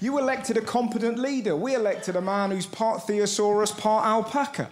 You elected a competent leader. We elected a man who's part Theosaurus, part alpaca.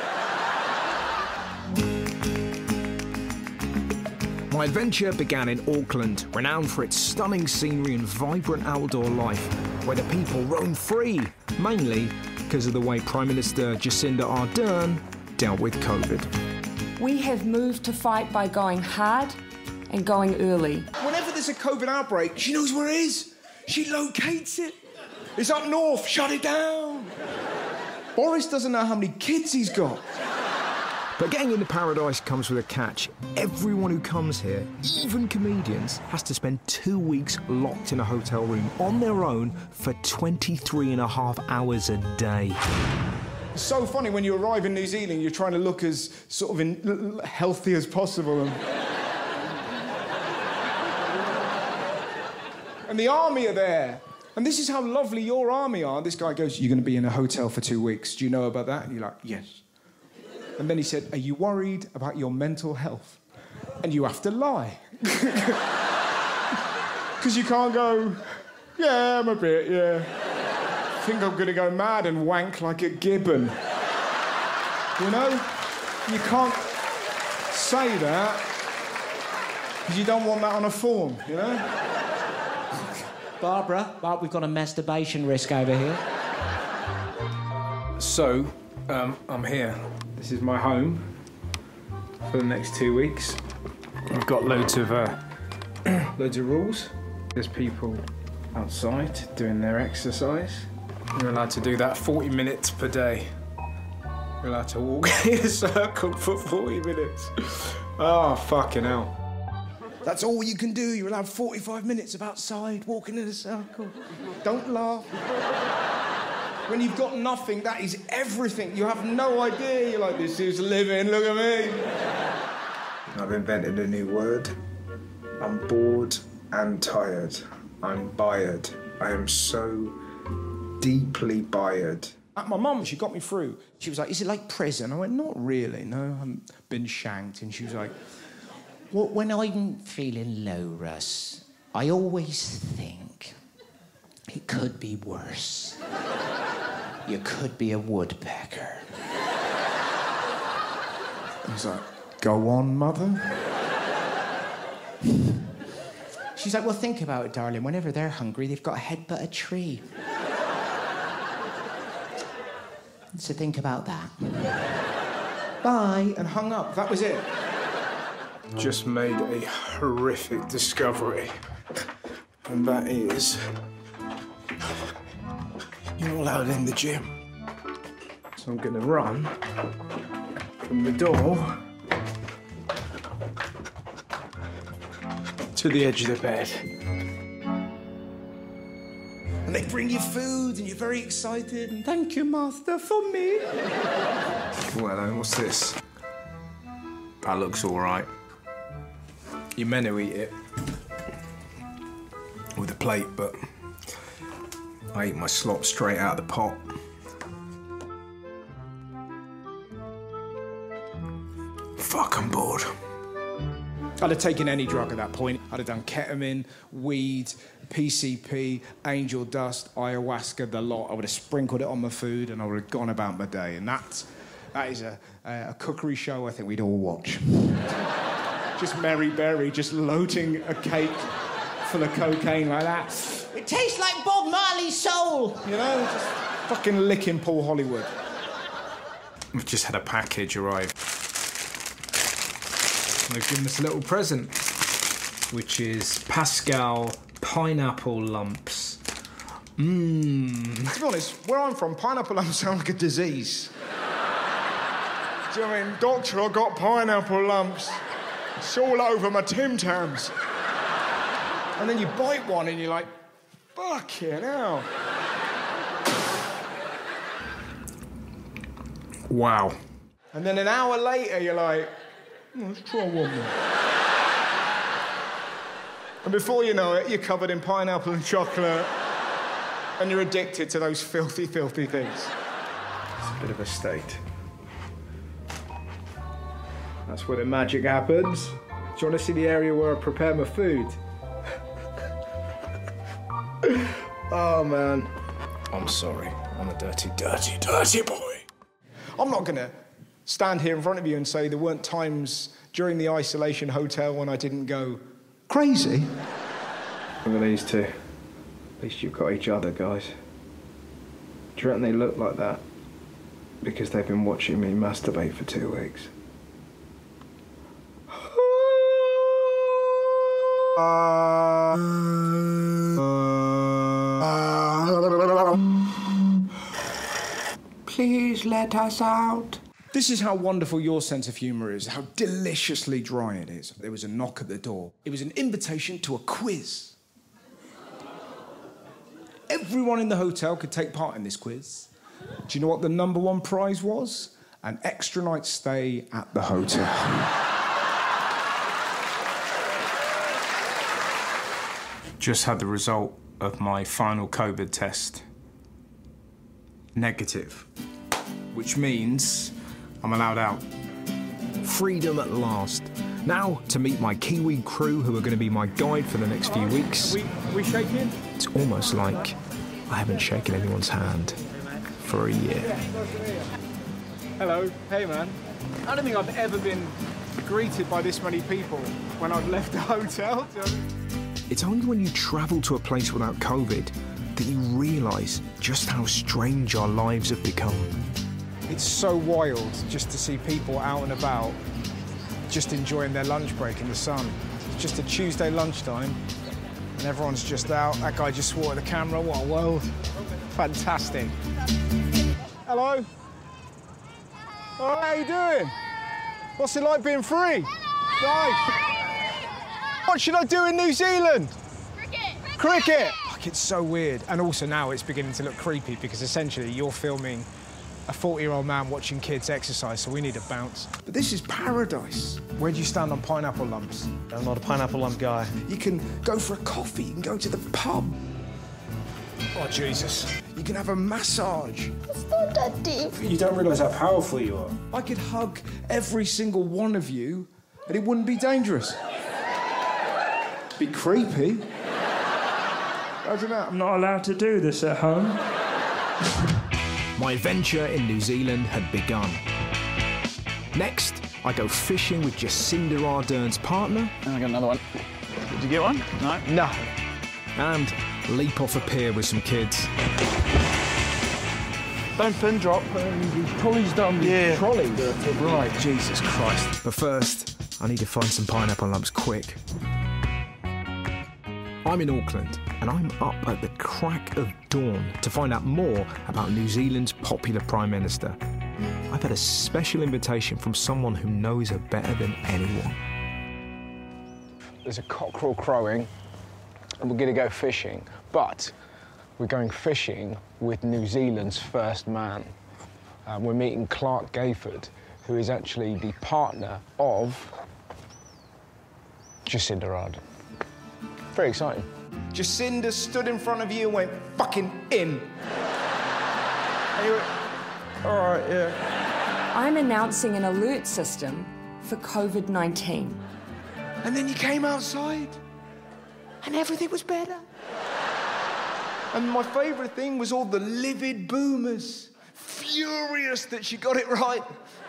My adventure began in Auckland, renowned for its stunning scenery and vibrant outdoor life, where the people roam free, mainly because of the way Prime Minister Jacinda Ardern dealt with COVID. We have moved to fight by going hard and going early. Whenever there's a COVID outbreak, she knows where it is. She locates it. It's up north, shut it down. Boris doesn't know how many kids he's got. But getting into paradise comes with a catch. Everyone who comes here, even comedians, has to spend 2 weeks locked in a hotel room on their own for 23.5 hours a day. It's so funny when you arrive in New Zealand, you're trying to look as sort of healthy as possible. And the army are there. And this is how lovely your army are. This guy goes, "You're going to be in a hotel for 2 weeks. Do you know about that?" And you're like, "Yes." And then he said, "Are you worried about your mental health?" And you have to lie. Because you can't go, "Yeah, I'm a bit, yeah. I think I'm going to go mad and wank like a gibbon." You know? You can't say that because you don't want that on a form, you know? Barbara, we've got a masturbation risk over here. So, I'm here. This is my home for the next 2 weeks. I've got loads of rules. There's people outside doing their exercise. You're allowed to do that 40 minutes per day. You're allowed to walk in a circle for 40 minutes. Oh, fucking hell. That's all you can do. You're allowed 45 minutes of outside, walking in a circle. Don't laugh. When you've got nothing, that is everything. You have no idea. You're like, "This is living, look at me." I've invented a new word. I'm bored and tired. I'm bired. I am so deeply bired. My mum, she got me through. She was like, "Is it like prison?" I went, "Not really, no. I haven't been shanked." And she was like, Well, when I'm feeling low, Russ, I always think it could be worse. You could be a woodpecker. I was like, "Go on, mother." She's like, "Well, think about it, darling. Whenever they're hungry, they've got to headbutt a tree. So think about that." Bye, and hung up. That was it. Just made a horrific discovery. And that is, you're not allowed in the gym. So I'm gonna run from the door to the edge of the bed. And they bring you food, and you're very excited. And "Thank you, master, for me." Well, then, what's this? That looks all right. You're meant to eat it with a plate, but I eat my slop straight out of the pot. Fuck, I'm bored. I'd have taken any drug at that point. I'd have done ketamine, weed, PCP, angel dust, ayahuasca, the lot. I would have sprinkled it on my food and I would have gone about my day. And that is a cookery show I think we'd all watch. Just Mary Berry just loading a cake full of cocaine like that. It tastes like Bob Marley's soul. You know, just fucking licking Paul Hollywood. We've just had a package arrive. They've given us a little present, which is Pascal pineapple lumps. Mmm. To be honest, where I'm from, pineapple lumps sound like a disease. Do you know what I mean? "Doctor, I got pineapple lumps. It's all over my Tim Tams." And then you bite one and you're like, "Fucking hell." Wow. And then an hour later, you're like, "Let's try one more." And before you know it, you're covered in pineapple and chocolate, and you're addicted to those filthy, filthy things. It's a bit of a state. That's where the magic happens. Do you want to see the area where I prepare my food? Oh, man. I'm sorry. I'm a dirty, dirty, dirty boy. I'm not going to stand here in front of you and say there weren't times during the isolation hotel when I didn't go crazy. Look at these two. At least you've got each other, guys. Do you reckon they look like that because they've been watching me masturbate for 2 weeks? Please let us out. This is how wonderful your sense of humour is, how deliciously dry it is. There was a knock at the door. It was an invitation to a quiz. Everyone in the hotel could take part in this quiz. Do you know what the #1 prize was? An extra night stay at the hotel. Just had the result of my final COVID test. Negative. Which means I'm allowed out. Freedom at last. Now to meet my Kiwi crew who are going to be my guide for the next few weeks. We shaking? It's almost like I haven't shaken anyone's hand for a year. Hello. Hey, man. I don't think I've ever been greeted by this many people when I've left the hotel. It's only when you travel to a place without COVID that you realise just how strange our lives have become. It's so wild just to see people out and about, just enjoying their lunch break in the sun. It's just a Tuesday lunchtime, and everyone's just out. That guy just swore at the camera. What a world. Fantastic. Hello. Oh, how you doing? What's it like being free? Nice. What should I do in New Zealand? Cricket. Like, it's so weird. And also now it's beginning to look creepy because essentially you're filming a 40-year-old man watching kids exercise, so we need a bounce. But this is paradise. Where do you stand on pineapple lumps? I'm not a pineapple lump guy. You can go for a coffee, you can go to the pub. Oh, Jesus. You can have a massage. It's not that deep. You don't realise how powerful you are. I could hug every single one of you and it wouldn't be dangerous. Be creepy. I don't know. I'm not allowed to do this at home. My adventure in New Zealand had begun. Next, I go fishing with Jacinda Ardern's partner. And I got another one. Did you get one? No? No. And leap off a pier with some kids. Don't pin drop. Trolley's done. Yeah. Trolley. Right, Jesus Christ. But first, I need to find some pineapple lumps quick. I'm in Auckland, and I'm up at the crack of dawn to find out more about New Zealand's popular Prime Minister. I've had a special invitation from someone who knows her better than anyone. There's a cockerel crowing, and we're going to go fishing, but we're going fishing with New Zealand's first man. We're meeting Clark Gayford, who is actually the partner of Jacinda Ardern. Very exciting. Jacinda stood in front of you and went fucking in. And you went, all right, yeah. I'm announcing an alert system for COVID-19. And then you came outside and everything was better. And my favourite thing was all the livid boomers, furious that she got it right.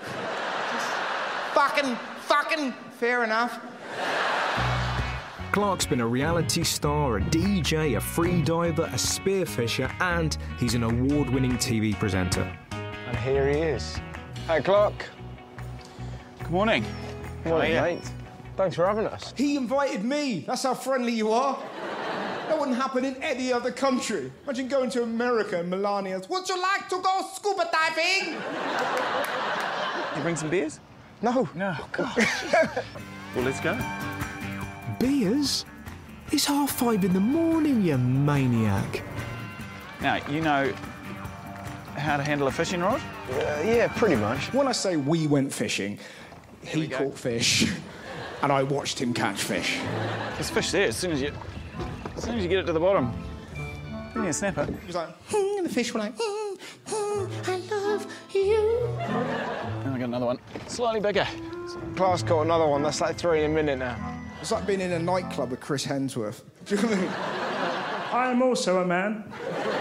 Just fucking, fair enough. Clark's been a reality star, a DJ, a freediver, a spearfisher, and he's an award-winning TV presenter. And here he is. Hey, Clark. Good morning. Morning, mate. Thanks for having us. He invited me. That's how friendly you are. That wouldn't happen in any other country. Imagine going to America and Melania's, would you like to go scuba diving? You bring some beers? No. No. God. Well, let's go. Beers? It's 5:30 in the morning, you maniac. Now, you know how to handle a fishing rod? Yeah, pretty much. When I say we went fishing, he caught fish and I watched him catch fish. There's fish there as soon as you get it to the bottom. Give me a snapper. He was like, and the fish were like, I love you. And I got another one. Slightly bigger. Clark's got another one. That's like 3 in a minute now. It's like being in a nightclub with Chris Hemsworth. Do you know what I mean? I am also a man.